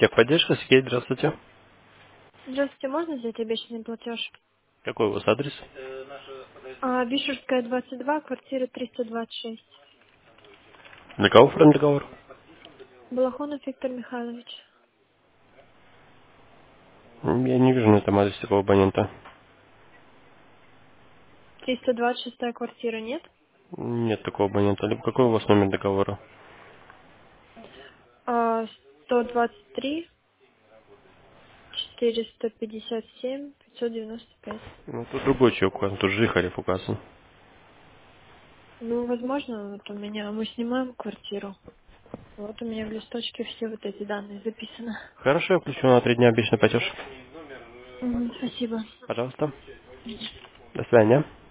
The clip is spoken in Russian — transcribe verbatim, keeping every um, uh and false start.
Техподдержка, Сергей, здравствуйте. Здравствуйте, можно взять обещанный платеж? Какой у вас адрес? А, Бишевская, двадцать два, квартира триста двадцать шесть. Для кого оформлен договор? Балахонов Виктор Михайлович. М, Я не вижу на этом адресе такого абонента. триста двадцать шестая квартира, нет? Нет такого абонента. Либо какой у вас номер договора? А, сто двадцать три, четыреста пятьдесят семь, пятьсот девяносто пять. Ну, тут другой человек указан, тут Жихарев указан. Ну, возможно, вот у меня, мы снимаем квартиру. Вот у меня в листочке все вот эти данные записаны. Хорошо, я включу на три дня обещанный платеж. Мгм, спасибо. Пожалуйста. До свидания.